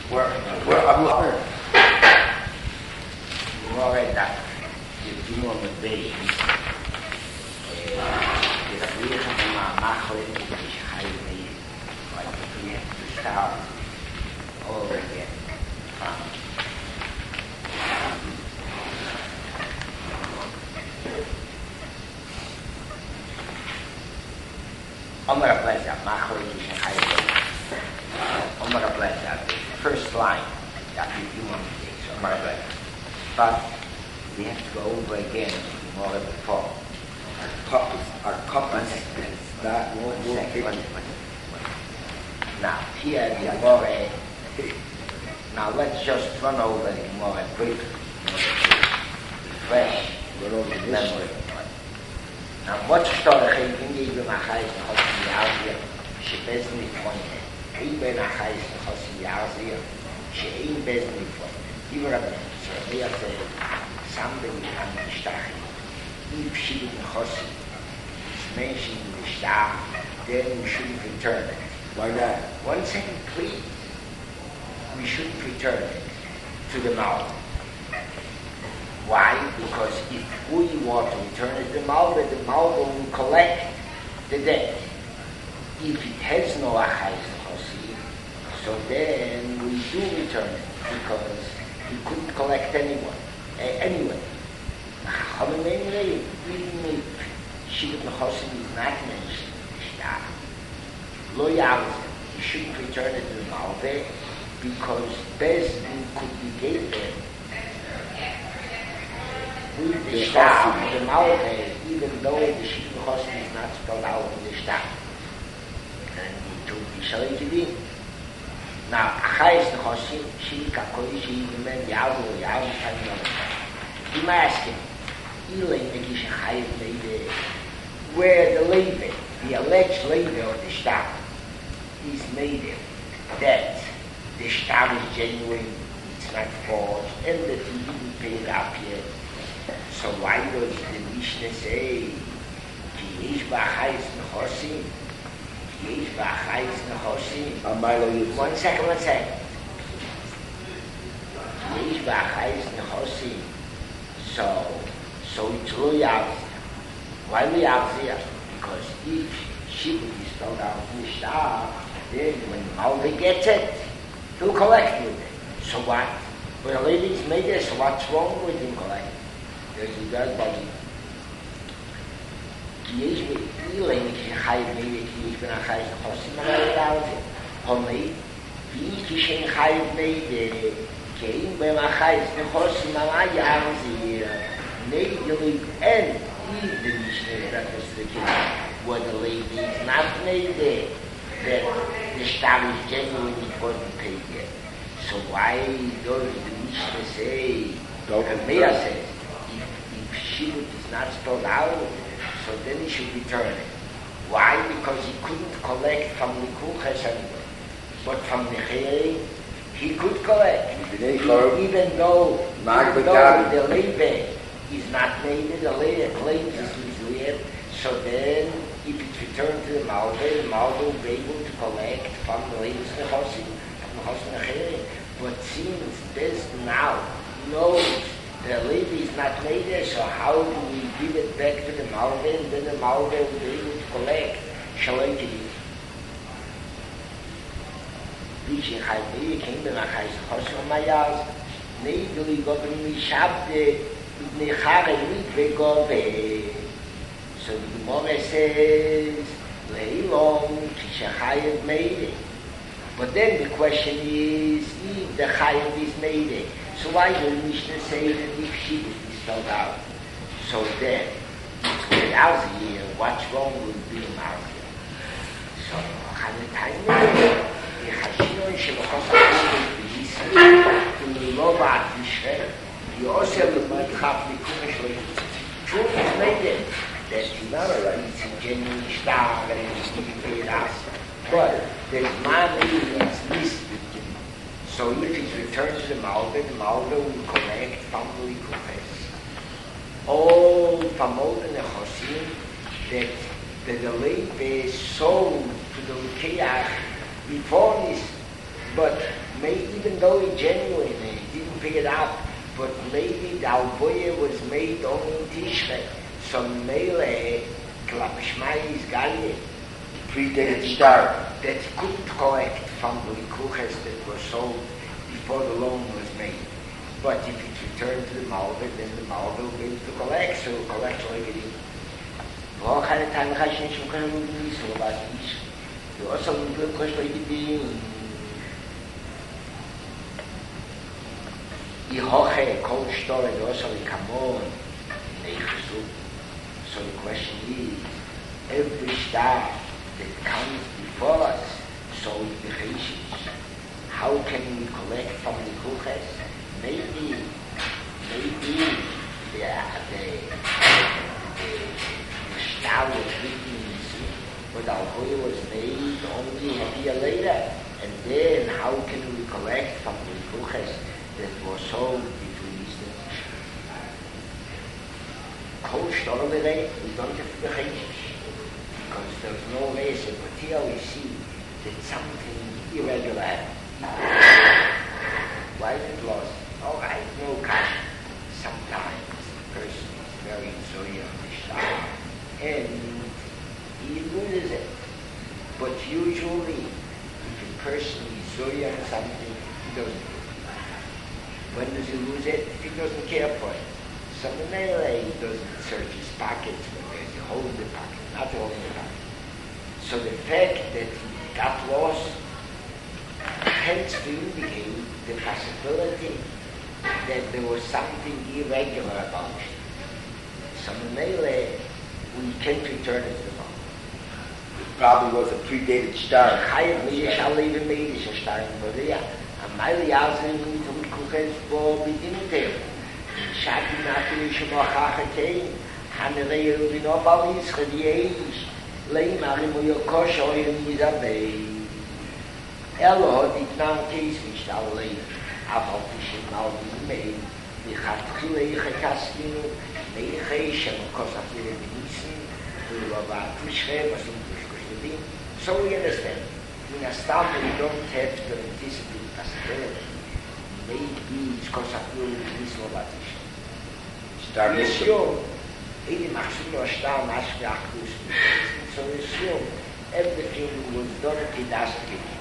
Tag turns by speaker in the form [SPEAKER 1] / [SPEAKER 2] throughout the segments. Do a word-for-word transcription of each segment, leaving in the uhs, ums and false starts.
[SPEAKER 1] We're, we're, I'm learning. More that you do on the base. The reason I'm not going to be highly, like we have to start over again. Omar Blesa, Machor Yishin Hayden. Omar Blesa, the first line that we do on the day, so Omar Blesa. But we have to go over again more before.
[SPEAKER 2] Our cup is, our cup is, is that
[SPEAKER 1] one second, one second. Now, here the Gemara, now let's just run over the Gemara briefly, refresh the memory. Now, what's the story? When you go to Achayis and Chosim Yazir, she doesn't need one. He went to Achayis and Chosim Yazir, she ain't doesn't need one. He was a so they said, somebody on the Shtach, if she didn't Chosim, is mentioned in the Shtach, then we shouldn't return it.
[SPEAKER 2] Why not?
[SPEAKER 1] One second, please. We shouldn't return it to the mouth. Why? Because if we want to return it to the Malva, the Malva will collect the debt. If it has no Achayis Chosim, so then we do return it because he couldn't collect anyone. Uh, anyway, even if Shibud Chosim is not mentioned in the Shtach, Lo Yavzim, he shouldn't return it to the Malva because Bezdin could be gave them with the Shtach, the Malva, even though the Shibud Chosim is not spelled out in the Shtach. And it would be Shalei Kedin. Now, Achayis Chosim, Shibud Kakoish, even men Yavzim, Yavzim, Yavzim. You might ask him, Elaine Megish Chayiv Leide, where the Leide, the alleged Leide of the Shtach, is made that the Shtach is genuine, it's not forged, and that he didn't pay it up yet. So why does the Mishnah say, Ki yesh ba'achayis nechosim? Ki yesh ba'achayis nechosim? One second, one second. Ki yesh ba'achayis nechosim. So, so it's lo yavzia. Why lo yavzia? Because if Shibud is spelled out in the Shtach, then when Malva gets it, he'll collect with it. So what? When a lady's made it, so what's wrong with him collecting? There's a girl body. Ki yesh ba'ilay ki chayiv meide ki yesh b'nachayis nechosim ala yavzia. Homei, vi ki shen chayiv meide ki ein b'nachayis nechosim ala yavzia. Neidelig and if the Mishnah that was the case, where the lady is not made there, that the Shtach is genuine, it wasn't paid yet. So why does the Mishnah say, the Meir says, if, if Shibud is not spelled out, so then he should return it. Why? Because he couldn't collect from the Kuches anyway. But from the Chei, he could collect. He, even though, even though the Leibeh is not made, the Leibeh claims it's mislead, so then if it's returned to the Malva, the Malva will be able to collect from the Leibeh's Nechosim, from the Chosim Necheri. But since this now knows the Leibeh is not made there, so how do we give it back to the Malva, and then the Malva will be able to collect Shalei Kedin? Vishin Chayvei came to Achayis Chosim Mayaz, Neidli Gobin Mishabde, Nechare Mikve Gove. So the Gemara says, Leilom Kishachayev made it. But then the question is, if the Chayev is made it, so why does the Mishnah say that if Shibud is spelled out? So then, it's going out here, what's wrong with being out here? So, Chanetayim, the Chashinon Shebachos HaKudim, to the Lovat Yisrael, you also look like half the Kumish True is made it. That's not right. It's a genuine Shtach and it's to be paid us. But there's money that's listed. So if it returns to the Malva, the Malva will collect from the Kuches. All from all the Nechosim that the Leibeh sold to the Lekeach before this, but maybe even though he genuine, he didn't pick it up, but maybe the Alboya was made only in Tishrei. So Mele, Klapishmai is Galia.
[SPEAKER 2] Predated star.
[SPEAKER 1] That he couldn't collect from the Likuches that were sold before the loan was made. But if it returned to the Malva, then the Malva will be able to collect, so he'll collect like it is. Well, kind of time, I shouldn't have come with me, so about this. You also will be a question like it is. I hoche, cold story, also we come on. So the question is, every star that comes before us, so it behaves. How can we collect from the kuches? Maybe, maybe the, the, the, the star was written in sea, but our boy was made only a year later. And then how can we collect from the kuches that was sold between these things? Kol Stormere, we don't have to behave, because there's no reason, but here we see that something irregular happened. Why is it lost? All right, no cash. Sometimes the person is very sorry on the star, and he loses it. But usually, if a person is sorry on something, he doesn't do it. When does he lose it? He doesn't care for it. So the Mele doesn't search his pockets when there's a hole in the pocket, not a hole in the pocket. So the fact that he got lost tends to indicate the possibility that there was something irregular about it. So the Mele, we can't return it to the home.
[SPEAKER 2] It probably was a predated star.
[SPEAKER 1] Chayv shall even made it a star in Maria. And my Yazin from Kuches for beginning. Shaki Natu Shemachachatei, Hanarei Vinobal is Chadiej, Leimari Moyokosh Oyen Yizabei. Elo did not case which thou lay, Avaltish Maldi made, the Hatkile Hekaskinu, Meiche Shemakosafir Benison, who about Tushre was in Tushkushtabin. So we understand. In a start, we don't have to anticipate possibility. Maybe it's because of you this or that. We assume, Eli Machsuno Ashtar Mashki Achus, so we assume everything was done to das beginning.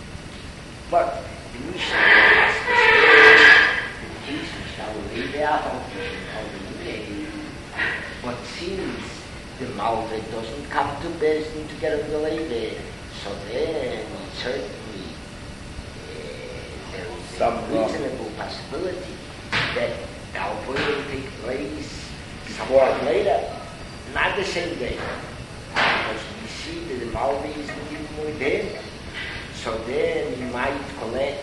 [SPEAKER 1] But the Mishnah asks us, the case which I will leave out of the but since the Malva doesn't come to Bezdin to get on the lady, so then certainly uh, there is some reasonable possibility that the Alboy will take place somewhat later, not the same day, because we see that the Malva is not even more then. So then you might collect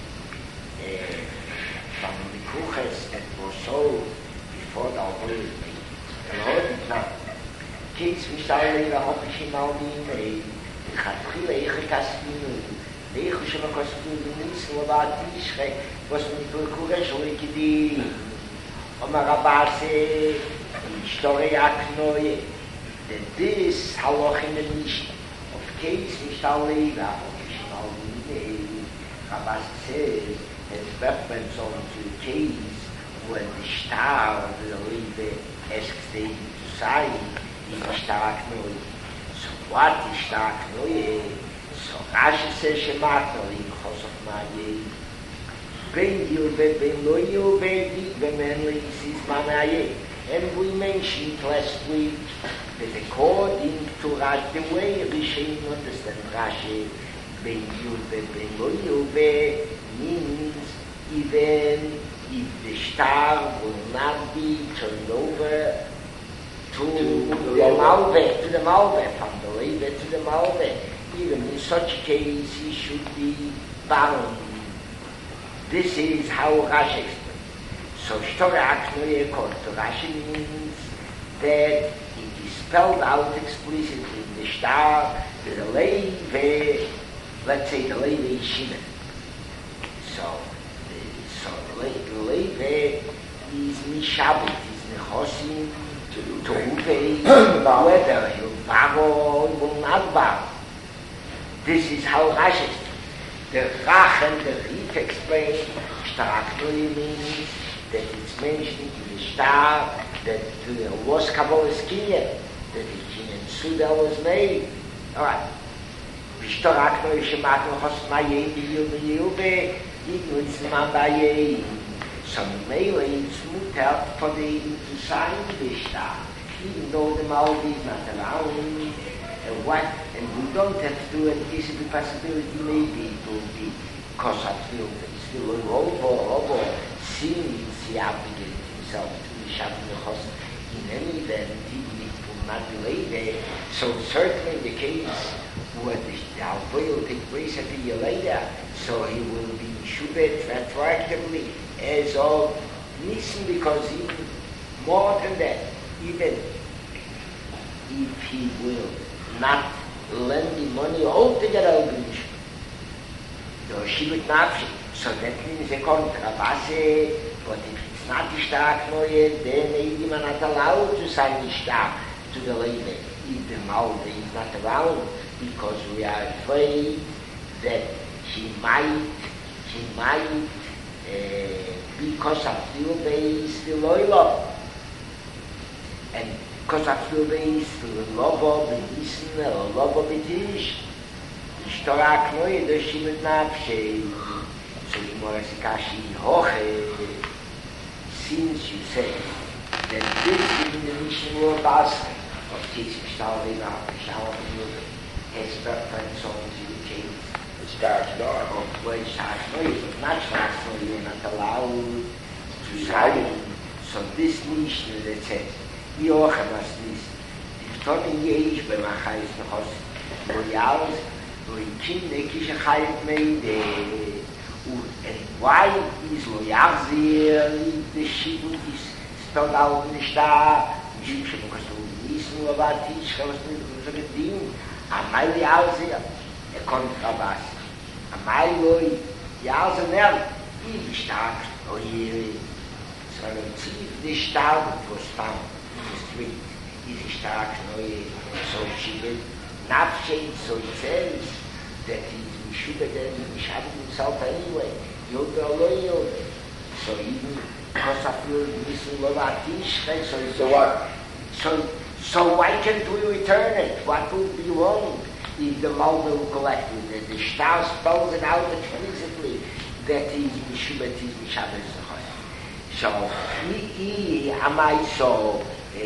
[SPEAKER 1] uh, from the kuches that were sold before the Alboy was made. And hold it now. Kids, we shall leave a hopish Malva made. Chatchile ich kaspinu, ich schon mal kaspinu nicht nur war dich, was mit Kultur schon gekidi. Und mal Rabase, Story aknoye. Denn this haloch in der nicht of case we shall leave a hopish Malva. Rabase says it reference on to the case when the star of the Lebe asks them to say the star aknoye. What is stark noye? So Rashi says Shemata in Chosov Maye. Ben Yilbe, Ben Loyo, Ben Dik, Ben Menli, Sis Manaye. And we mentioned last week that according to Rashi, the way Rishain understand Rashi, Ben Yilbe, Ben Loyo, Ben means even if the star will not be turned over to, to the Malva, to the Malva, from the Leva to the Malva. Even in such a case, he should be bound. This is how Rashi explains. So, Shtora Aknoye according to Rashi means that it is spelled out explicitly in the star that the Leva, let's say the Leva is Shimon. So, the, so the Leva is Mishabit, is Nechosim, to to pay whether he'll bow or will not bow. This is how Rashi is. The Rach and the Rif explain, Shtaraknoi means that it's mentioned in the star that there was Kabbalah's Kinyan, that the Kinyan Suda was made. Alright. Shtaraknoi shematnu chos mayei b'yil b'yil b'yil b'yil b'yil. So Mele it's mutter for the Eden to sign the star, even though the Maldi is not around. And what? And we don't have to do it. This is the possibility. Maybe it will be because I feel still over, over, seeing the applicant himself to the Shabbat in any event, even it will not be late there. So certainly in the case where the Alvoy will take place at a year later, so he will be Shubet retroactively as of Nisan, because even more than that, even if he will not lend the money altogether over the Shibut Nafshi. So that means a contrabase, but if it's not the Stark Neue, then maybe man not allowed to sign the Stark to the lady. If the Malde is not around, because we are afraid that he might, he might, uh, because of few days, the loyal. And because of few days, the lobo, the listen, or lobo, the tish, the Shtorak Noye, the Shibut Nafshe. So the Morasikashi Hoche, since you say that this is in the mission world basket of teaching Shtalvina, Shtalvina, has reference on the case. It starts dark. Of where Shtalvina Noye, but not Shtalvina Noye, not allowed to sign. So this mission that says, Yocham as this, if Tony Yesh, by Machais Nechos, Royals, Roikin, Nekish Chayet made, and why is Loyazir, the Shibut is spelled out in the star, Egyptian, because we listen about each, I was doing a deal, and my Loyazir, a contrabass, and my Loy, Yazanel, he stark, or he, so the star that was found in the street, is stark, so she will not change, so it says that he should have done himself anyway. You'll be loyal. So even because of your missing Lovatish, so
[SPEAKER 2] So what?
[SPEAKER 1] So so why can't we return it? What would be wrong if the Malda will collect it? The Shtar spells it out explicitly that he's Mishubat, he's Mishabes. So he amai so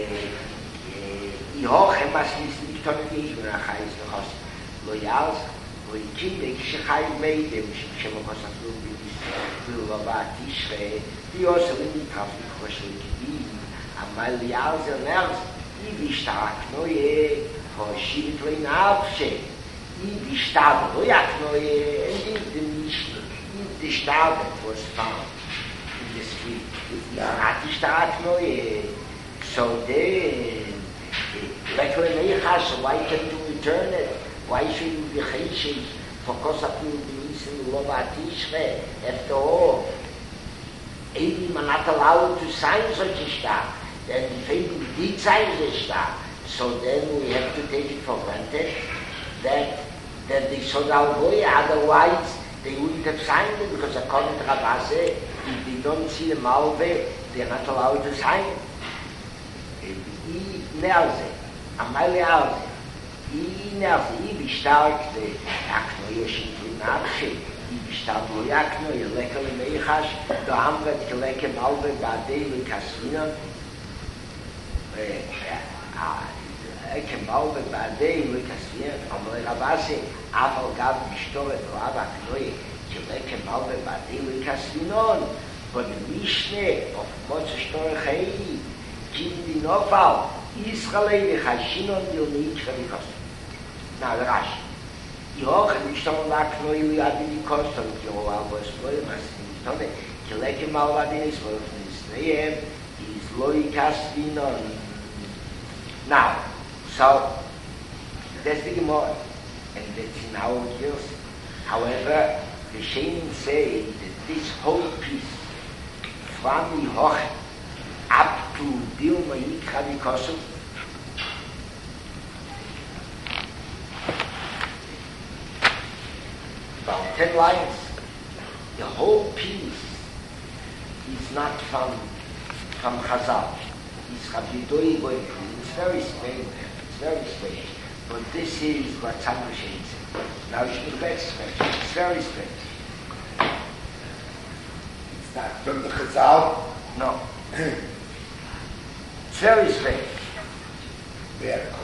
[SPEAKER 1] Ihochem as Nistan Victoria when I has the host loyals. We keep the Kishai made them, Shemokosatu, Vilova, Tishre, the also in the traffic question, and my lials and else, Ibistak, no ye, for Shibitway Navshe, Ibistab, Royak, no ye, and in the mission, in the star that was found in the street, Natistak, no ye. So then, like when they has, why can't you return it? Why should you be chesed for Kosapu B'Nissen Lovat Tishre? After all, maybe man not allowed to sign such a star. Then if maybe we did sign the star, so then we have to take it for granted that that they saw our boy. Otherwise, they wouldn't have signed it because according to Rabase, if they don't see the Malve, they're not allowed to sign it. He nails it. Amali Alze. He nails it. He be stark the Akno Yoshin Nafshi. He be stark the Akno Yelekel Meichash. The Hamlet Keleke Malve Badei Lukasvina. Eke Malve Badei Lukasvina. Amali Rabase. Afal Gab Bishtoret Rab Akno Keleke Malve Badei Lukasvinon. But the Mishneh of Motze Shtor Chei Kim Di Nofal Yisraelei V'Chashinon Dilnik Chavikos. Now the Rashi. Yoch Mishton Lakno Ili Adini Koston Kyo Alvos Loy Mas Nitone Keleke Malvadinis Volfnis Neem is Loikas Vinon. Now, so that's the Gemara, and that's in our years. However, the Shemin say that this whole piece from the Hoch up to Dilma Yikha Vikosu Well, ten lines. The whole piece is not from from Chazal. It's Rabbi Doi going through. It's very strange. It's very strange. But this is what Tzaddik says. Now you should get strange. It's very strange.
[SPEAKER 2] It's not from the Chazal?
[SPEAKER 1] No. It's very strange.
[SPEAKER 2] Very cool.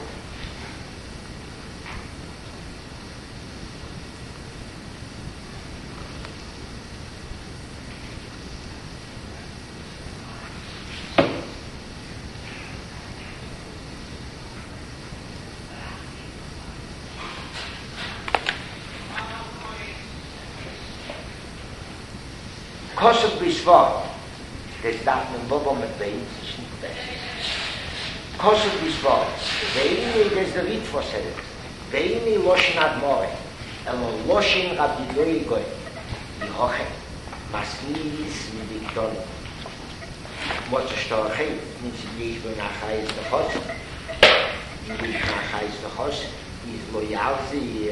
[SPEAKER 1] Kosov Bishvat, das darf man Bobo mit Bein, das ist nicht besser. Kosov Bishvat, Veini, das ist der Ritva Seret, Veini Loshin Admore, Elo Loshin Rabbi Doi Goy, die Hoche, Masnis mit Dikton, Motsa Storchei, mit sich nicht mehr nach Hause der Hose, nicht nach Hause der Hose, ist loyal sie,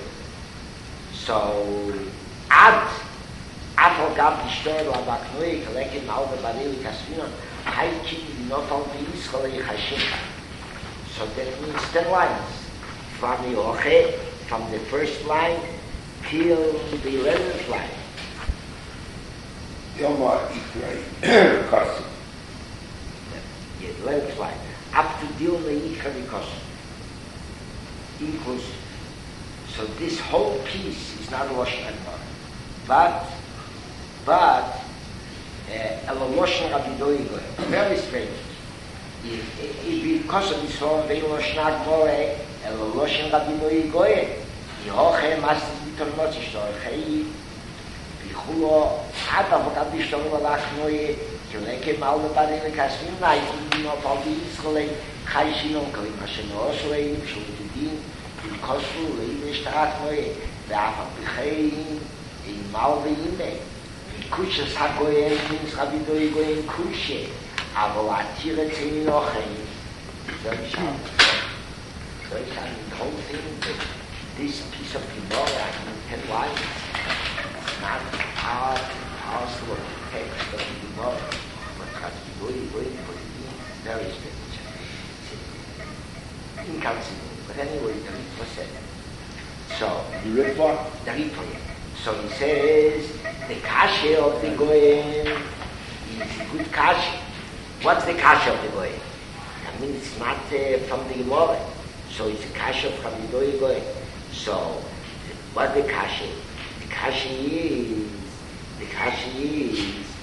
[SPEAKER 1] so, Ad, Afal gab die Steuer, aber Knoi, Kaleke, Malve, Barili, Kasvinon, Haikin, Nofal, Israel, Hashimcha. So that means ten lines. From the Oche, from the first line, till the eleventh line.
[SPEAKER 2] Yomar Ikrai, Kosu.
[SPEAKER 1] The eleventh line. Up to Dilma Ikra Kosu. Equals. So this whole piece is not Rosh Hashanah. But But Elo Loshin Rabbi Doi Goy, very strange. If, if because of this one, they Loshin Admore, Elo Loshin Rabbi Doi Goy, Yehoche Mastis Bitor Motzi Shtorchei, Vichulo, Ata Vokad Bishtorim Alach Noye, Kileke Malve Barele Kasvim, Naikin Nofal Yisrolei, Chai Shinon Kalim Hashem Osrei, Shulidin, Vilkosu, Leiv Shtarat Noye, Ve'afak B'chein, In Malve Yimei, Kushas HaGoyen means Rabbi Doi Goyen Kushe, אבל עתיר אצלי נוחם. So ich habe, so ich habe the whole thing, that this piece of Gemara in ten lines, it's not hard, hard to work the text of the Gemara, but Rabbi Doi Goyen put it in very strange. It's inconceivable, but anyway, the Ritva said. So,
[SPEAKER 2] The Ritva?
[SPEAKER 1] The Ritva, yeah. So he says, the kasha of the Goyen is a good kasha. What's the kasha of the Goyen? I mean, it's not uh, from the Gemara. So it's a kasha from the Doi Goyen. So, what the kasha? The kasha is, the kasha is,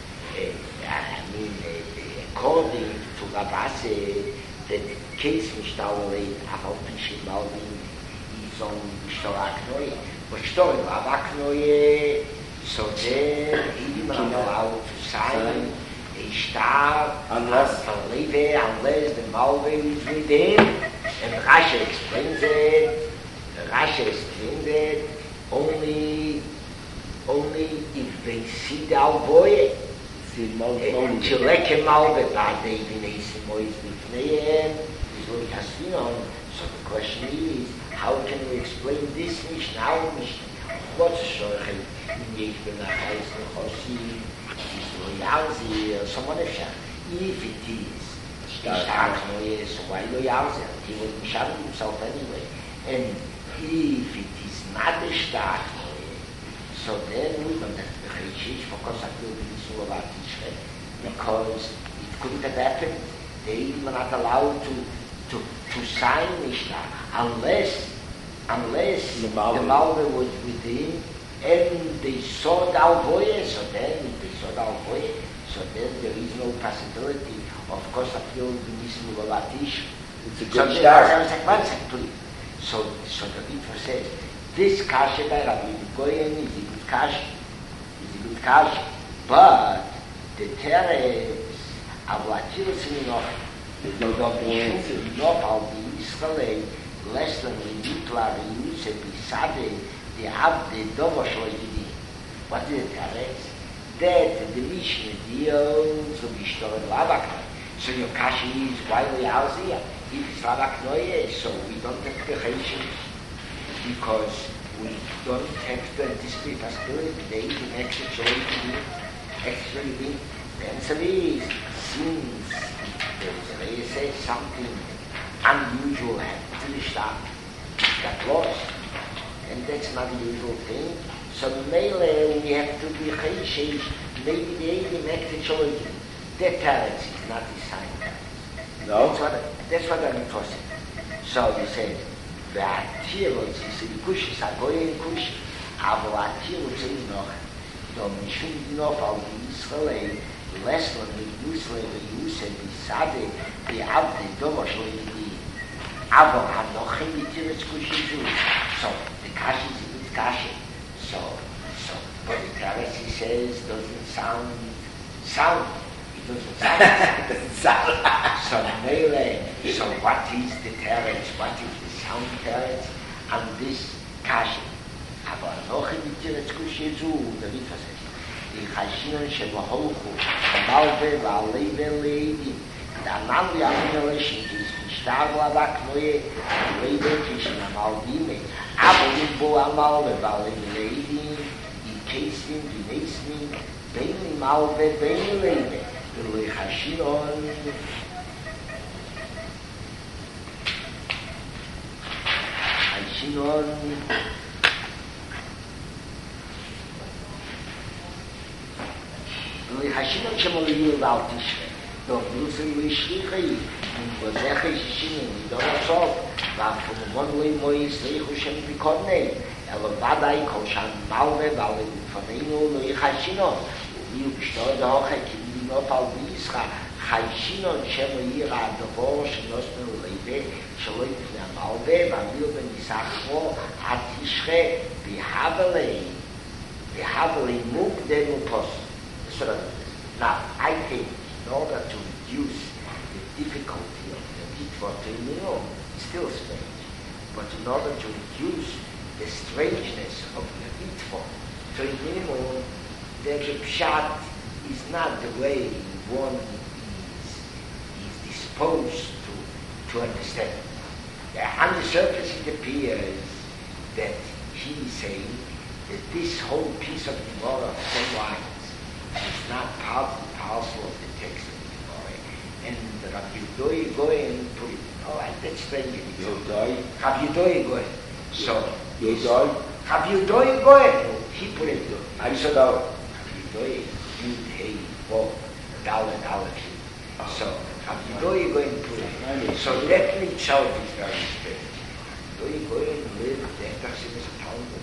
[SPEAKER 1] uh, I mean, uh, according to Rabase, that the case Mishtalei, Aval Pishim Malvin, is on Mishtalak Noye. But story Rabak Noye, so then he didn't allow to sign a star unless unless the Malve is with him. And Rashi explains it. Rashi explains it only only if they see the Alvoye. And Chileke Malve, that they didn't see Mois Bifneim, is what has been on. So the question is, how can we explain this Mishnah? Our Mishnah? What's a shorach in Yechben Achais Nechosi, Loyalzi, or someone else? If it is Shtach Noye, so why Loyalzi? He would Mishabed himself anyway. And if it is not a Shtach Noye, so then we don't have to be for course I feel this all about Tishrei, because it couldn't have happened. They were not allowed to to to sign Mishnah unless unless the Malve was with him and they saw the Alvoye. So then if they saw the Alvoye, so then there is no possibility. Of course, I feel B'nismu Latish.
[SPEAKER 2] It's a good
[SPEAKER 1] so
[SPEAKER 2] start.
[SPEAKER 1] One second, please. So, so the Ritva says, this kasha by Rabbi Goyen is a good kasha, is a good kasha, but the teres of Latiris Minoch, the Dovishum Nopal Israel, less than the Yitla, the Yuse, Bisade, the Abde, Dovashloidini. What is the teres? That the Mishnah deals with Ishtor and Labak. So your kasha is why we are here. If it's Labak Noye, so we don't have the Cheshim, because we don't have to anticipate possibility today the next situation actually being the answer is since there is say something unusual happened to the shop, it got lost, and that's not the usual thing. So melee we have to be chayshish, maybe the next situation. That talent is not the sign.
[SPEAKER 2] No?
[SPEAKER 1] That's what, that's what I'm talking. So you say, והתירוץ is the kush, is a goyen kush, אבל התירוץ is noch, לא משום דינוף על בישראל, לסלם וגיוסלה ויוסה ביסדה, בעבדי דומה שלו ידידי. אבל הנוחם בתירוץ kush is so the kash is a bit kash. So, so, but the teretz he says doesn't sound, sound. It doesn't sound.
[SPEAKER 2] It doesn't sound.
[SPEAKER 1] So melee, so what is the teretz? What is the sound teretz? And this kashi. Aber noch in die teretz kushi zu, der Ritva says, die chashinon shebaholchu, malve v'aleve leidi, da nanli aminoleshin, is v'shtav lavak noye, leve kishin amaldime, aber bo amalve v'aleve leidi, in kesim, v'nesmin, beini malve, beini leve, v'loi chashinon, chashinon, השינון שמוליו ועל תשרה. דוק דרוסים וישליחי, ובזכי שישינים, ודון הסוף, והפונמון לא ימוי יסליחו שם בקודני, אלא ודאי כל שם מלווה ועל לפנינו לא יחשינון, וביו בשתור דהוכה כמדינות על ביסחה, חיישינון שמויר הדבור שנוסנו ליבה, שלא יפני המלווה, והביו בניסחו התשרה, והבלי, והבלי מוקדם ופוסט. Now, I think in order to reduce the difficulty of the mitzvah to a minimum, it's still strange, but in order to reduce the strangeness of the mitzvah to a minimum, the pshat is not the way one is, is disposed to, to understand. On the surface it appears that he is saying that this whole piece of Gemara of ten lines is not part and parcel of the text of the Gemara. And Rabbi Yudoi Goyen put it, oh, that's strange.
[SPEAKER 2] Yudoi?
[SPEAKER 1] Rabbi Yudoi Goyen. So,
[SPEAKER 2] Yudoi?
[SPEAKER 1] Rabbi Yudoi Goyen, he put it,
[SPEAKER 2] I said, oh.
[SPEAKER 1] Rabbi Yudoi, Yud, Hei, Bo, Dalet, Aleph. So, Rabbi Yudoi Goyen put it. So that in itself is very strange. Yudoi Goyen lived after he was a town of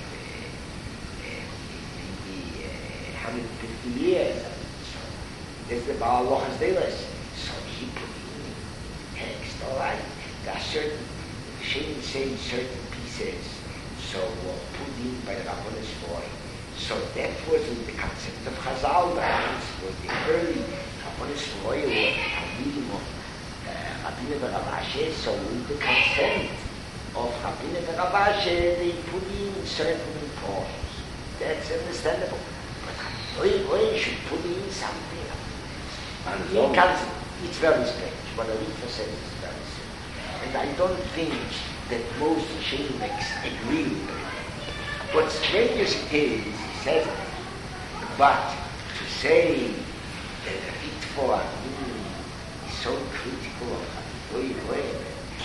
[SPEAKER 1] one hundred fifty years. So there's the Baal Lochas Deles. So he put in text, all right. There are certain, the Shem saying certain pieces, so were put in by the Rabbanis Roy. So that was the concept of Chazal. That was the early Rabbanis Roy, or Talmidim of Rabbeinu Barabashe. So with the consent of Rabbeinu Barabashe, they put in certain portions. That's understandable. We, we should put in something. In concept, it's very strange. What the Ritva says is very strange. And I don't think that most Shemics agree with it. What's strange as it is, he says, but to say that the Ritva is so critical of Rabbi Goyen,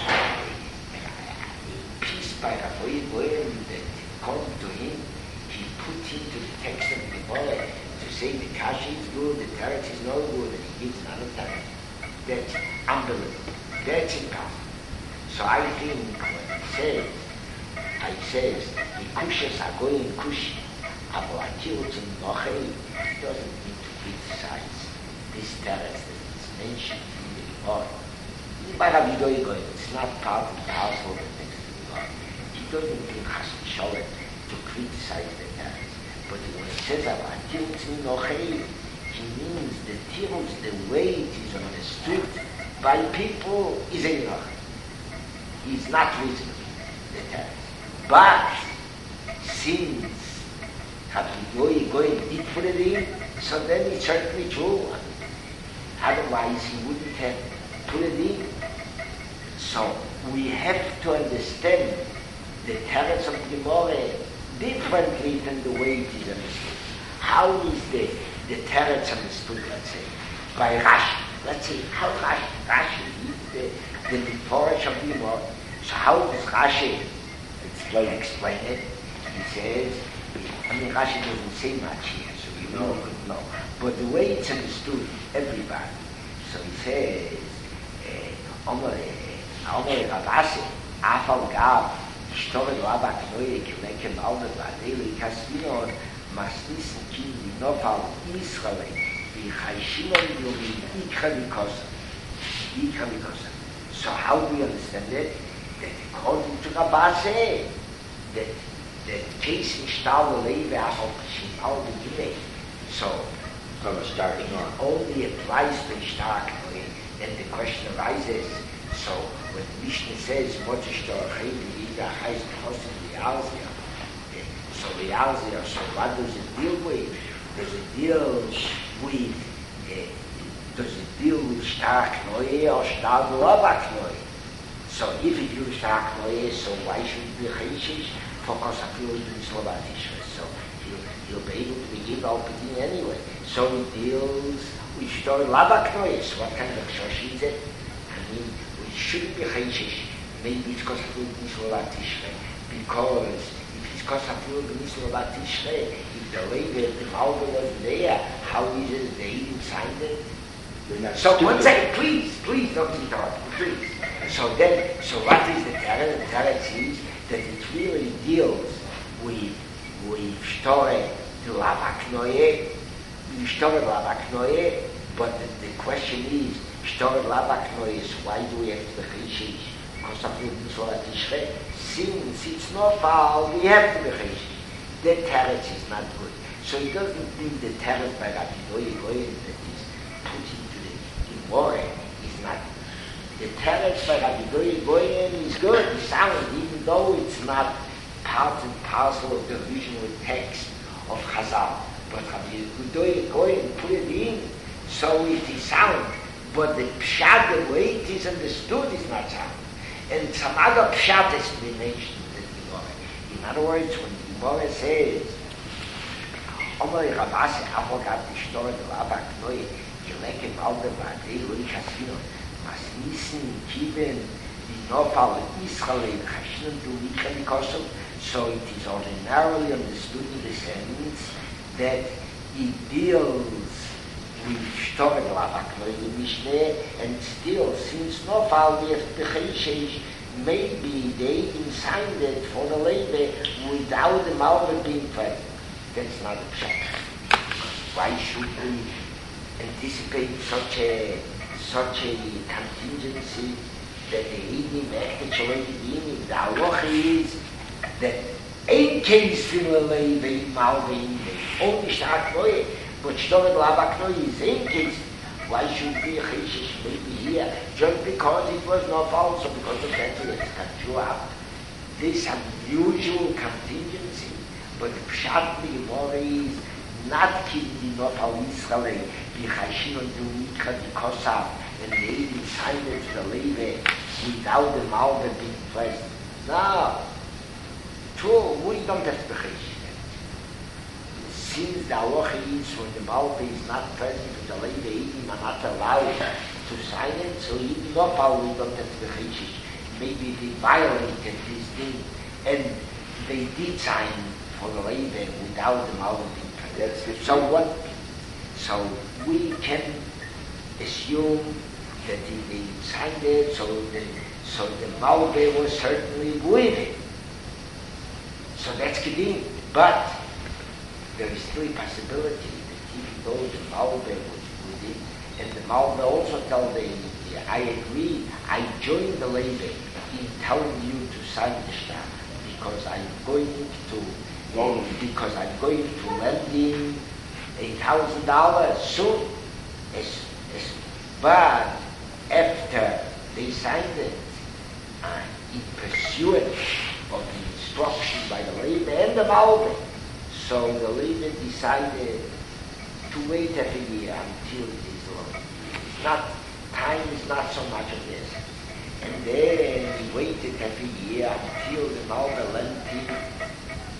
[SPEAKER 1] a piece by Rabbi Goyen that come to him, he put into the text of the Gemara to say the Kashi is good, the Teretz is no good, and he gives another Teretz. That's unbelievable. That's impossible. So I think when he says, I says, the Kushas are going Kushi, aber Atirutz and Nochei doesn't need to criticize this Teretz that is mentioned in the Gemara. By Rabbi Yudoi Goyen, it's not part and parcel of the text of the Gemara. He doesn't think Chas V'Sholem to criticize the Teretz. But when it says about Tirutz Nochei, he means the Tirutz, the way it is understood by people, is a Nochei. It's not reasonable, the Teretz. But since Rabbi Yudoi Goyen did put it in, so then it's certainly true. Otherwise he wouldn't have put it in. So we have to understand the Teretz of Gemara differently than the way it is understood. How is the, the teretz understood, let's say, by Rashi? Let's say, how Rashi, Rashi is the, the Mephorash of the Gemara. So how does Rashi explain, explain it? He says, I mean, Rashi doesn't say much here, so you know, mm-hmm. no. But the way it's understood, everybody. So he says, Omer Rabasi, Afal Gav, Shtored Labak Noye, Kileke Malde, Vadeli Kasvinon, Masnissen Kin, Nofal, Israel, Vichashimon Yomi, Ikra Vikosa. Ikra Vikosa. So how do we understand it? That according to Rabasi, that the case in Shtal Leve Afal Kashim, all the Gimei. So,
[SPEAKER 2] from a starting on.
[SPEAKER 1] Only applies to Shtar Noye. Then the question arises, so when Mishnah says, Motzishtor Chayim Yiga Chayz Chosim Realzia, so Realzia, so what does it deal with? Does it deal with, uh, does it deal with Shtar Knoye or Shtar Lovak Knoye? So if it deals Shtar Knoye, so why should it be Chayshish? Focus on the Slovatish. So he'll, he'll be able to begin opening anyway. So it deals we store Labak Noyes. What kind of shosh is it? I mean, we shouldn't be chayshish. Maybe it's because of the Nislolat Tishrei. Because if it's because of the Nislolat Tishrei, if the labor, the Malva was there, how is it they even signed it? So one second, please, please don't interrupt, please. So then, so what is the Teretz? The Teretz is that it really deals with with store the Labak Noyes. Shtored Labak Noye, but the, the question is, Shtored Labak Noye is why do we have to be Chayshish? Because of the Nislolat Tishrei. Since it's not foul, we have to be Chayshish. The teretz is not good. So it doesn't mean the teretz by Rabbi Doye Goyen that is put into the Gemara is not good. The teretz by Rabbi Doye Goyen is good, it's sound, even though it's not part and parcel of the original text of Chazal. But Rabbi Doye Goyen put it in, so it is sound. But the pshat, the way it is understood, is not sound. And some other pshat has to be mentioned in the Gemara. In other words, when the Gemara says, Omer Rabasi Avogat Ishtor de Labak Noye, Yeleke Malde Vadei Loi Kasino, Mas Nissen Kiben, Dinofal Israel, Chashinon Du Mikha Mikosov. So it is ordinarily understood in the sense that it deals with Shtor de Labak Noye, the Mishneh, and still, since Nofal we have Becheshesh, maybe they even signed it for the labor without the Malva being present. That's not a pshat. Why should we anticipate such a such a contingency that the evening actually beginning? The halacha is that ein case in the labor Malva in the only Shtar Noye, but Shtor de Labak Noye is ein case. Why should we Cheshish maybe here just because it was not false or because of that it cut you out? This unusual contingency, but the pshat the Gemara is not kidding enough how Israel be Chashin on the Mikra the Kosav and they decided to the labor without the Malva being present. No, true, we don't have to Cheshish. Since the halacha is when the Malva is not present with the labor, even are not allowed to sign it, so even not probably don't have to Cheshish. Maybe they violated this thing and they did sign for the labor without the Malva being present. So what? So we can assume that they signed it, so the so the Malva was certainly with it. So that's Kedin. But there is still a possibility that even though the Malva was with it, and the Malva also told them, I agree, I join the labor in telling you to sign the shtar because I'm going to well, because I'm going to lend him eight thousand dollars soon. As, as, but after they signed it, uh, in pursuance of the instruction by the labor and the Malva, so the labor decided to wait half a year until it is long. It's not, time is not so much of this. And then we waited half a year until the Malva lent him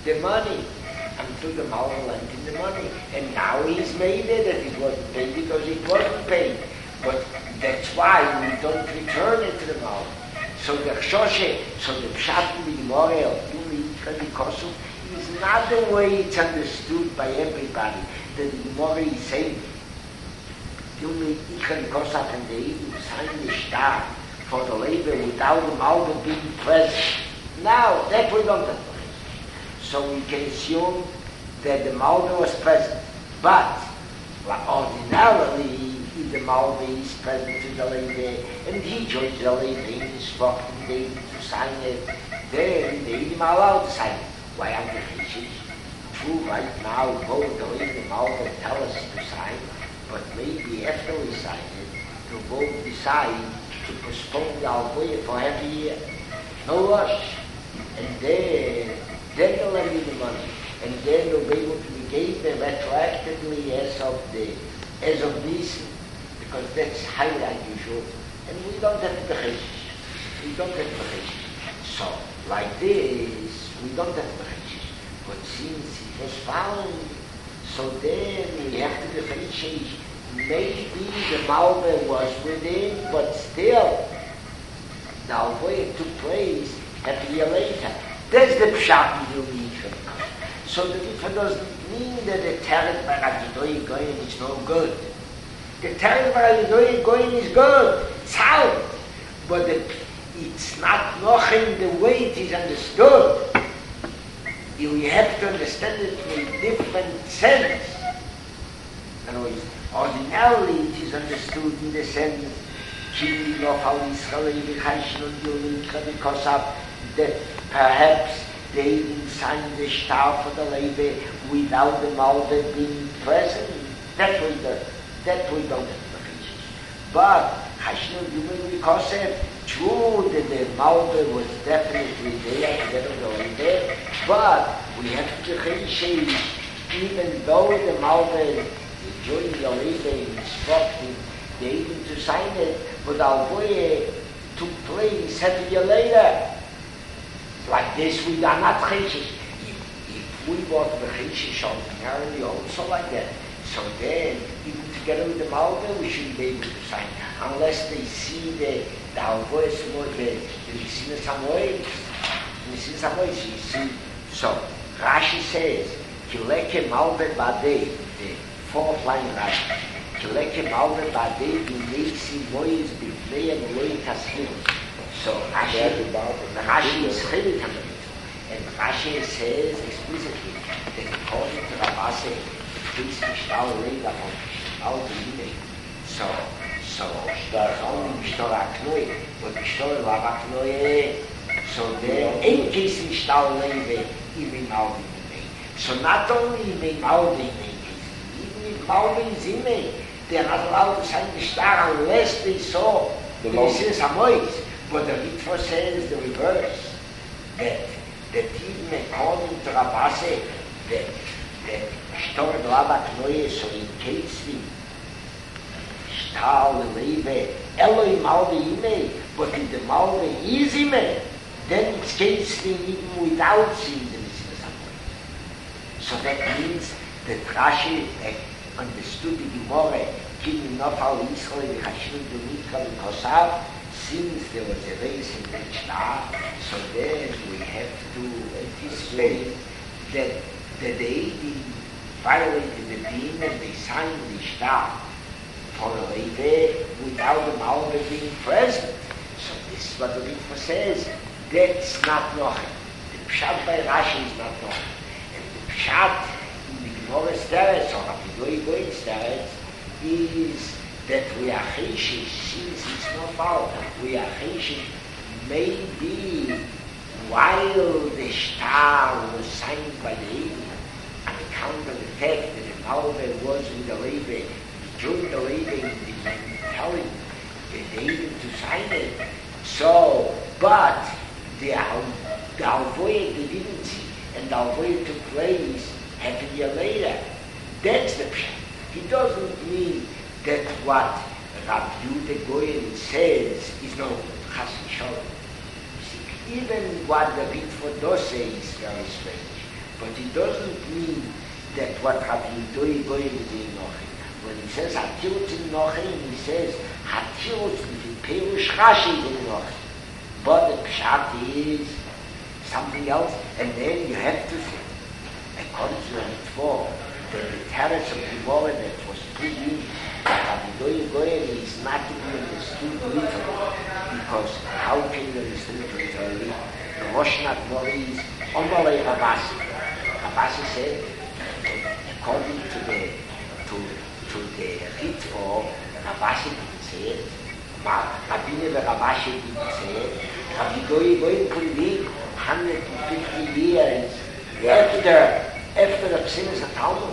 [SPEAKER 1] the money. Until the Malva lent him the money. And now he's made it that it wasn't paid because it wasn't paid. But that's why we don't return it to the Malva. So the Choshe, so the Pshat in the Gemara of Yumi Yikra Nikosu is not the way it's understood by everybody. The Gemara is saying, Yumi Yikra Nikosu and the Eden sign the star for the labor without the Malva being present. Now, that we don't have. So we can assume that the Malva was present. But ordinarily, if the Malva is present to the labor and he joins the labor in his flock and they need to sign it, then they need him allowed to sign it. Why are the fishes? True, right now, both the labor and Malva tell us to sign, but maybe after we sign it, we'll both decide to postpone the Alvoya for half a year. No rush. And then, then they'll lend you the money. And then they'll be able to negate them retroactively as of the as of this, because that's highly unusual. And we don't have the Cheshish. We don't have the Cheshish. So, like this, we don't have the Cheshish. But since it was found, so then we have to the Cheshish. Maybe the Malva was within, but still, the Alvoya took place a year later. That's the Pshat in the Mikvah. So the Mikvah doesn't mean that the Teret Baragidoy Goyin is no good. The Teret Baragidoy Goyin is good, sound, but the, it's not nothing the way it is understood. You have to understand it in a different sense. In other words, ordinarily it is understood in the sense that perhaps they didn't sign the star for the labor without the Malva being present. That we don't, that we don't have the Cheshish. But Hashem Yuma Mikosef, true that the Malva was definitely there together with the labor, but we have the Cheshish, even though the Malva joined the labor in instructing they even to sign it, but Alvoya took place half a year later. Like this, we are not Cheshish. If, if we want the Cheshish ordinarily also like that, so then, even together with the Malva, we shouldn't be able to sign. Unless they see the, the Alvoya, the Nisina Samois, Nisina Samois, you see. So, Rashi says, Kileke Malva Badei, the fourth line Rashi, Kileke Malva Badei, Binesi Mois, Bifnei, and Loi Taslim. So Rashi, Rashi is Chilek HaMitzvah, and Rashi says explicitly that according to Rabase, the priest Mishtal Leila on Mishtal Leila. So, so only Mishtal Aknoi, but Mishtal Aknoi. So there ain't case Mishtal Leila even Malvin Imei. So not only Imei Malvin Imei, even if Malvin is Imei, they're not allowed to sign the star unless they saw the Nisina Samois. But the Mikvah says the reverse, that, that even according to Rabase, that, that Shtor Glava Knoye, so in case the Shtar Lebe, Eloi Malve Ime, but if the Malve is Ime, then it's case even without seeing the Nisina Samois. So that means that Rashi understood the Gemara, Kim Nofal Yisrael, the Hashim, the Mikvah, the Kosav, since there was a race in the star, so then we have to anticipate that, that they violated the deen and they signed the star for a labor without the Malva being present. So this is what the Mikvah says. That's not nothing. The Pshat by Rashi is not nothing. And the Pshat in the Gemara Steretz or Rapidoi Goin Steretz is that we are Cheshish, since it's not found, we are Cheshish, maybe while the star was signed by the Eden, on account of the fact that the Malva was with the labor, during the labor in the telling the Eden to sign it. So, but the, the Alvoya they didn't see, and the Alvoya took place half a year later. That's the Pshat. It doesn't mean that what Rabbi Yehuda Goyen says is no Chas v'Shalom. Even what the Mikvah does say is very strange. But it doesn't mean that what Rabbi Yehuda Goyen is in Nochim. When he says Hatirutz in Nochim, he says Hatirutz in Perush Rashi in Nochim. But the Pshat is something else, and then you have to say, according to the mitzvah, the terrace of the Gemara that was put in, that Rabbi Yehuda Goyen is not to be understood literally, because how can you understand it literally? The Rosh Hashanah is Omalei Rabasi. Rabasi said, according to the to to the Ritva, Rabasi didn't say it. Rabbi Rabasi didn't say it. Rabbi Yehuda Goyen put it in one hundred fifty years after after the Psimis of Talmud.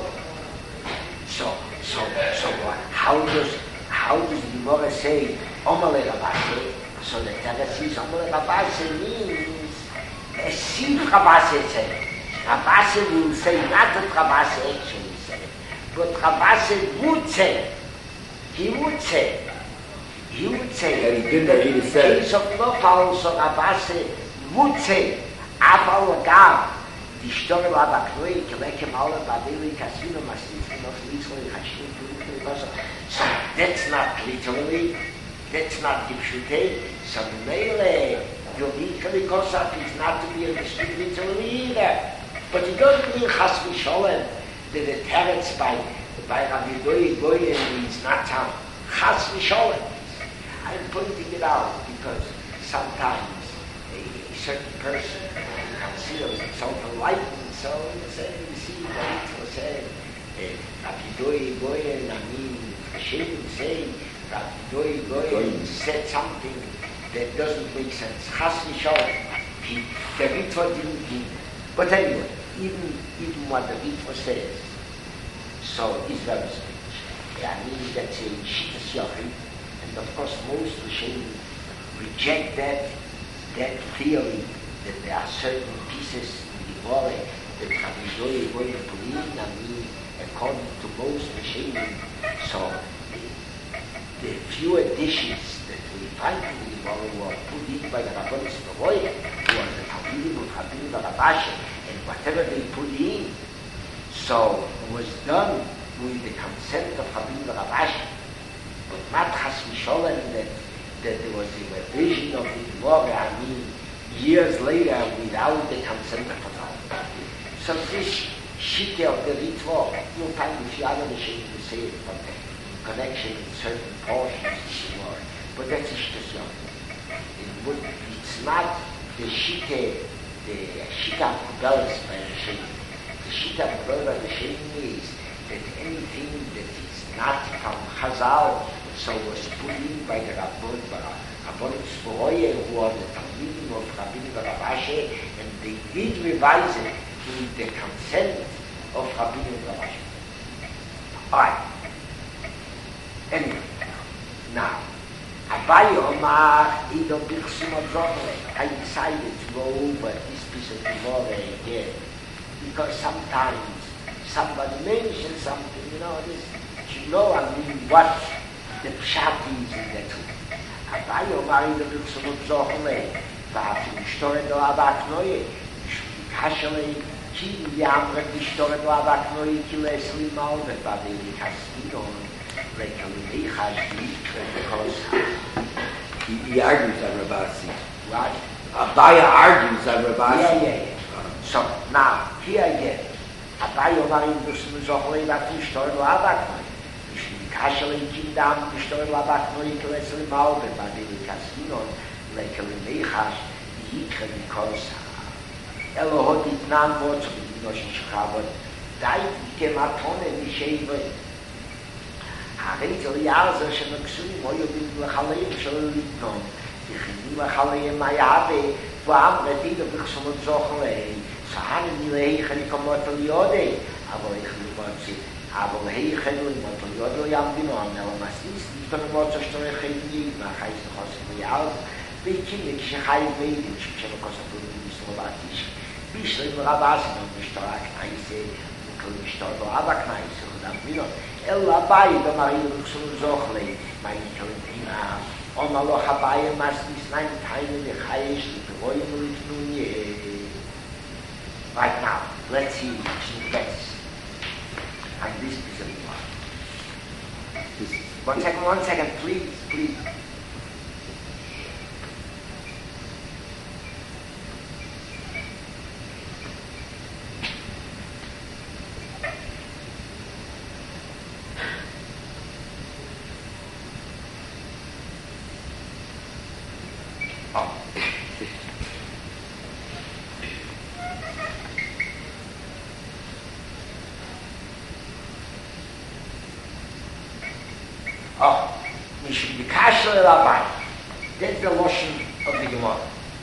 [SPEAKER 1] So so so how does how does the Gemara say Omalei Rabasi? So the Teretz is Omalei Rabasi means a Siv Rabasi said. Rabasi will say not that Rabasi actually said, but Rabasi would say. He would say. He would say.
[SPEAKER 2] That he didn't really say.
[SPEAKER 1] In case of Nofal, so Rabasi would say, Afal Agav, die Storre war aber Knoi, Keleke Maule, Babeli, Kasino, Masif, Nof, Litzroi, Hashim, Pulik, so that's not literally, that's not Gipshutei, so Mele, Yonikali Kosaf is not to be understood literally either. But it doesn't mean Chas V'Sholem that the Teretz by, by Rabbi Yehuda Goyen is not some Chas V'Sholem. I'm pointing it out because sometimes a, a certain person considers himself enlightened, so you say, you see what it was saying, Rabbi Yehuda Goyen, I mean, Hashem say, Rabbi Yehuda Goyen said something that doesn't make sense. Chas V'Sholem. He, the Ritva didn't mean. But anyway, even even what the Ritva says, so is very strange. I mean, that's a Shittas Yochid, and of course most Rishonim reject that that theory that there are certain pieces in the Gemara that Rabbi Yehuda Goyen put in. I mean, according to most Rishonim, so the, the few additions that we find in the Gemara were put in by the Rabbanis Bavoya, who are the Talmidim of Rabbi Rabbashi, and whatever they put in, so was done with the consent of Rabbi Rabbashi, but not Chas V'Sholem that, that there was a revision of the Gemara, I mean, years later without the consent of Rabbi. So this Shitte of the Ritva, you'll find a few other machines to say it from the connection in certain portions of the Gemara, but that's a Shittas Yochid. It's not the Shitte, the Shitta of Kubelis by Rishonim. The Shitta of Kubelis by Rishonim is that anything that is not from Chazal, so was put in by the Rabbon, Rabbanim Sforoye, who are the Talmidim of Rabbi Rabbashi, and they did revise it with the consent of Rabbi Rabbashi. Alright. Anyway, now, Abaye Omar, Ido Birchsum Adzorle. I decided to go over this piece of Gemara again, because sometimes somebody mentions something, you know, this, you know, I mean, what the Pshat is in that way. Abaye Omar, Ido Birchsum Adzorle, ואף משתורת לו אבק נויה, קשה לי, כי יאמרת משתורת לו אבק נויה, כי לא אסלי מעל ובאבי כספינון, וכלומי חשבי, because
[SPEAKER 2] he, he argues on Rabasi.
[SPEAKER 1] Right?
[SPEAKER 2] Abaye argues on Rabasi.
[SPEAKER 1] Yeah, yeah, yeah. So, now, here again, Abaye Omar in Dusum Zohre, ואף משתורת לו אבק נויה, קשה לי, כי דם משתורת לו אבק נויה, כי לא אסלי מעל ובאבי כספינון, like a Lechash, Yikra, because Elohot is not more to be Noshishcha, but died Kematone, Misheva. Harit Eliazer, Shemaksui, Moyo bin Lachaleim, Shalom, Yichim Lachaleim, Mayabe, Vam, Redida, Bixum, Zochale, Sahan, Lecha, Nikomot, Liode, Avoich, Libansi, Avoich, Limot, Liode, Yamdino, Nelamastis, Nikomot, Shtorechim, Nachais, Hosim, Yaz. Beikine כשחיים מיידים שכשנו כוספו מסלובקיש בישלים רבאסנו משטרה כנייסה וכל משטרה לא אבא כנייסה ודם מינות אלא ביי במראי וחסון זוכלי מה יקרים אינה אומר לו חבאי מסניס ניים תהיינו לחייש לפרויים ולפנוניה right now let's see which gets. And this is a one.
[SPEAKER 2] This,
[SPEAKER 1] One
[SPEAKER 2] this,
[SPEAKER 1] second, one second, please, please. Oh. Oh, Mishum Bikashla Labai. That's the lotion of the Gemara.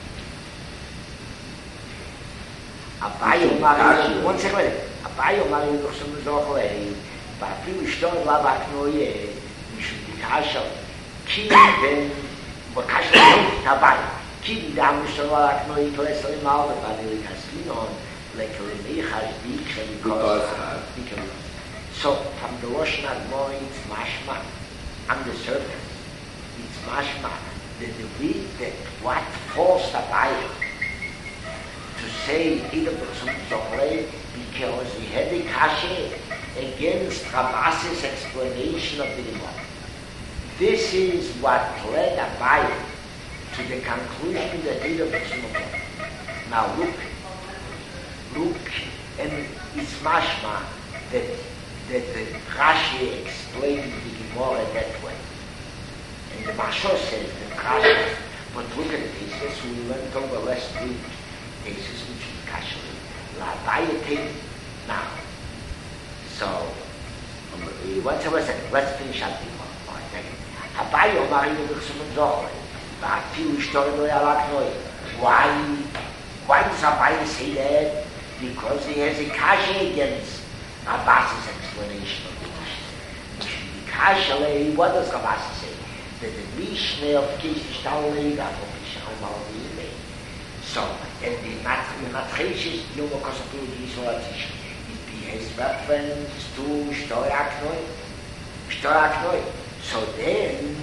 [SPEAKER 1] Abayo Mari, one second, wait. Abayo Mari Luxum Zochle, Bapi Shton Labak Noye, Mishum Bikashla, Ki Ben Bakashla Tabai, Ki Dam Shton Labak Noye, Plesli Mal, the Bani Casinon, Lekle Mechas Bik, because so from the Rosh Hashanah, it's mashma. On the surface, it's mashma that the way that what forced Abaye to say either some Zohre because he had a kashe against Rabas's explanation of the Gemara. This is what led Abaye to the conclusion that either some Now look, look, and it's mashma that that the Rashi explained the Gemara that way. And the Mashal says that Rashi, but look at the cases, we went over last week, cases which is Kashli, La Bayatim, now. So, what's the second? Let's finish up the Gemara. Abaye Omar Yudachsum Zohre, Ba'afilu Shtori Lo Yalak Noi. Why? Why does Abaye say that? Because he has a kasha against Rabas's explanation of the Mishnah. Kashale, what does Rabas say? That the Mishnah of Kish Stalei got from Mishnah Malvime. So, and the Matreshes, no more Kosapur Gisolatish, it has reference to Shtoraknoi. Shtoraknoi. So then,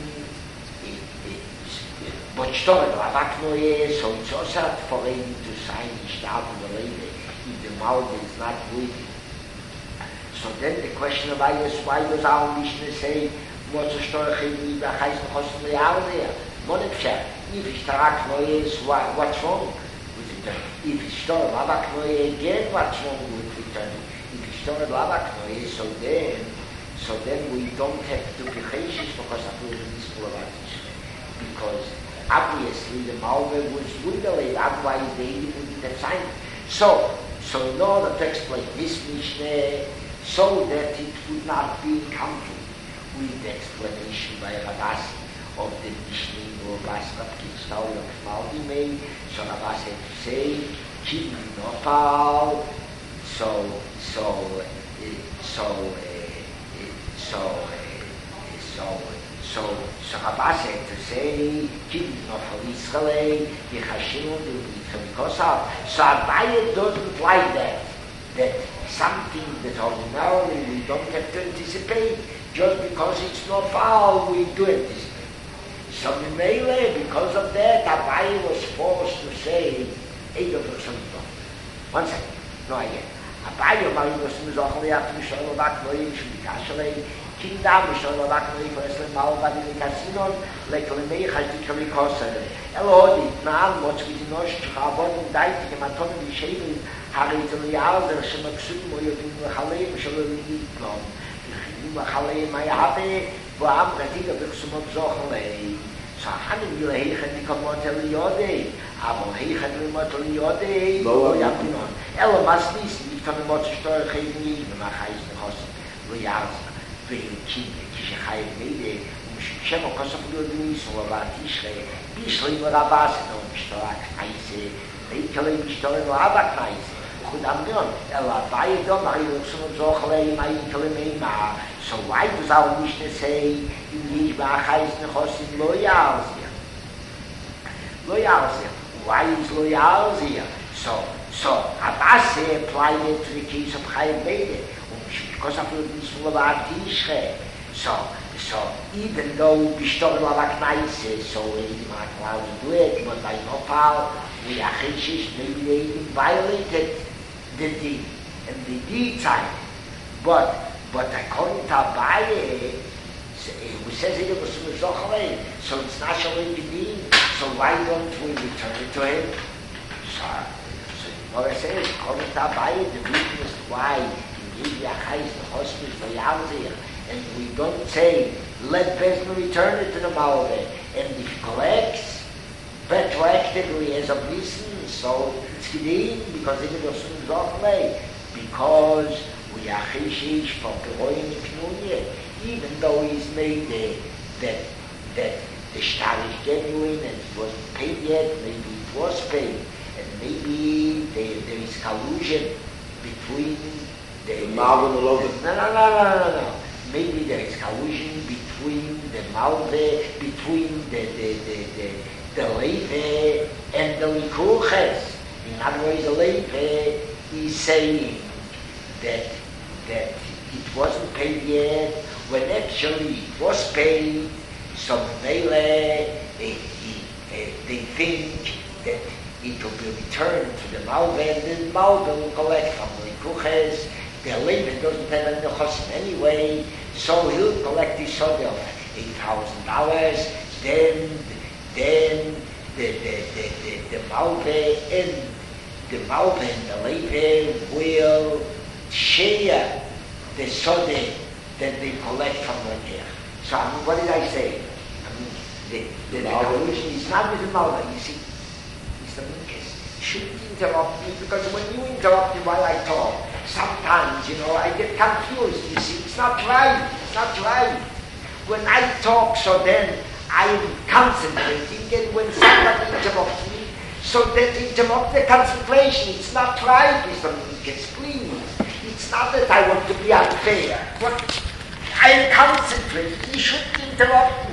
[SPEAKER 1] but Shtoraknoi, so it's also for him to sign Ishtab and the lady if the mouth is not waiting. So then the question of is why does our Mishnah say what's a story of the Chayz Mechosam Le'aleh? Monepshat. If it's Tarak Noyes, what's wrong with it? If it's story of Lavak Noyes again, what's wrong with it? If it's story of Lavak Noyes, so then, so then we don't have to be Chayshish because I put in this Pulavatish. Because obviously the Malveh was Wunderled, otherwise they wouldn't have signed it. So, so in order to explain this Mishnah, so that it would not be in conflict with the explanation by Rabasi of the Mishnah or Rabasi of Kitzal of Malvime. So Rabasi had to say, Ki Nopal. So, so, so, so, so, so, so Rabasi had to say, Ki Nopal Yisrael, Yechashinu, Yechashinu, so Abaye doesn't like that. That something that ordinarily we don't have to anticipate, just because it's not foul, we do anticipate. So Mimele, because of that, Abaye was forced to say, Eido V'Chshamito. One second, no again. Abaye Omar Yudachsum Zohre, After Mishon Lovak Noye, Mishon Bikashalei, Kinda Mishon Lovak Noye, For Eslen Malvad in the Casinon, Leklemei Chazdikali Kosere. Elodi, Na'al, Motzvidinosh, Chabon, Daiti, Gematon, Vishevin, הרי זה ליעזר שמקסודים או יודעים לחלם שלא יודעים כלום. יחידים לחלם היהבה ועם רתיגה ברסומות זוכר לי. סחנים ילהיכת לקומות אל יודעי, אבל היכת ללמות אל יודעי לא יפינון. אלא מסניס, לפעמים ששתור חייב נהיג ומחייס נחוסם, לא יעזר. והלכים כשחייב מידה, ומשם הכוסף יודעים ניסו לבעתישרי, בישלי מרבס, ומשתור הכנסה, ויקלי משתור לאבא כנסה. Chudamnion, Ela Baidom, Ayuxum Zochle, Maikalemema. So why does our Mishnah say in Yishba Chayz Nechosim Lo Yalzir? Lo Yalzir. Why is Lo Yalzir? So, so Abase applied it to the case of Chayv Bede. Because of the Nisulavat Tishre. So, so even though Bishtor Lavaknaise, so we might allow to do it, but by no power, we are Chishish, maybe they even violated the deed, and the deed side. But, but according to Abaye, who says it was from Zochale, so it's not showing the deed, so why don't we return it to him? So, so what I say is, according to Abaye, the reason is why he gave Yachais the hospital for Yalzir, and we don't say, let Bezna return it to the Malve, and if he collects retroactively as of Nisan, so it's Gedin, because it was from Zochale, because we are Chishish for Keroim Pnunya, even though he's made the, that, that the shtar is genuine and it wasn't paid yet, maybe it was paid, and maybe there, there is collusion between the...
[SPEAKER 2] The Malve and the Logan.
[SPEAKER 1] No, no, no, no, no, no. Maybe there is collusion between the Malve, between the, the, the, the, the Leve and the Likuches. In other words, the Leve is saying that that it wasn't paid yet, when actually it was paid, so Mele, they, they, they think that it will be returned to the Malve, and then Malve will collect from the Kuches. The Levin doesn't have any chosim anyway, so he'll collect his sod of eight thousand dollars, then, then the, the, the, the, the Malve and the Malve and the Levin will share the sode that they collect from the Ger. So I mean, what did I say? I mean, the, the, the collusion is not with the Malva, you see. Mister Minkes, you shouldn't interrupt me, because when you interrupt me while I talk, sometimes, you know, I get confused, you see. It's not right, it's not right. When I talk, so then I'm concentrating, and when somebody interrupts me, so that interrupt the concentration. It's not right, Mister Minkes, please. It's not that I want to be unfair, but I am concentrating. You shouldn't interrupt